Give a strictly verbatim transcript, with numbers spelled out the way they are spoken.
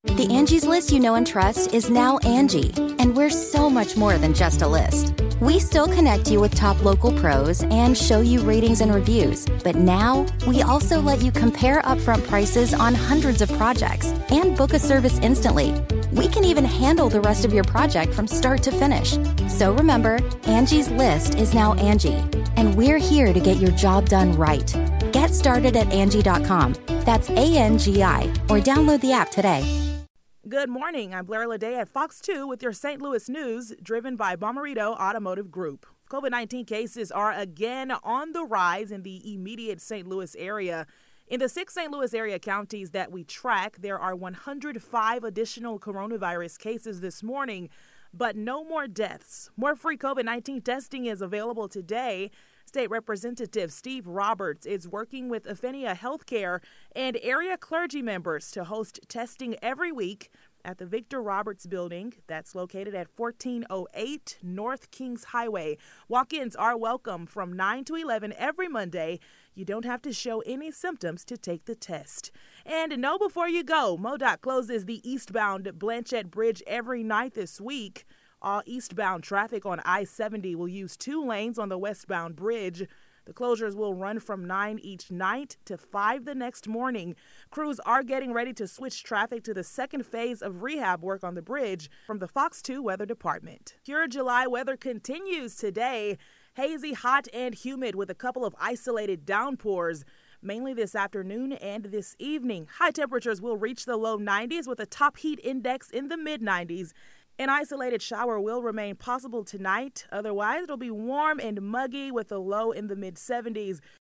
The Angie's List you know and trust is now Angie, and we're so much more than just a list. We still connect you with top local pros and show you ratings and reviews, but now we also let you compare upfront prices on hundreds of projects and book a service instantly. We can even handle the rest of your project from start to finish. So remember, Angie's List is now Angie, and we're here to get your job done right. Get started at Angie dot com. That's A N G I, or download the app today. Good morning. I'm Blair Lede at Fox two with your Saint Louis news, driven by Bomarito Automotive Group. COVID nineteen cases are again on the rise in the immediate Saint Louis area. In the six Saint Louis area counties that we track, there are one hundred five additional coronavirus cases this morning, but no more deaths. More free COVID nineteen testing is available today. State Representative Steve Roberts is working with Aphenia Healthcare and area clergy members to host testing every week at the Victor Roberts Building that's located at fourteen oh eight North Kings Highway. Walk-ins are welcome from nine to eleven every Monday. You don't have to show any symptoms to take the test. And know before you go, MoDOT closes the eastbound Blanchette Bridge every night this week. All eastbound traffic on I seventy will use two lanes on the westbound bridge. The closures will run from nine each night to five the next morning. Crews are getting ready to switch traffic to the second phase of rehab work on the bridge from the Fox two Weather Department. Your July weather continues today. Hazy, hot, and humid with a couple of isolated downpours, mainly this afternoon and this evening. High temperatures will reach the low nineties with a top heat index in the mid nineties. An isolated shower will remain possible tonight. Otherwise, it'll be warm and muggy with a low in the mid seventies.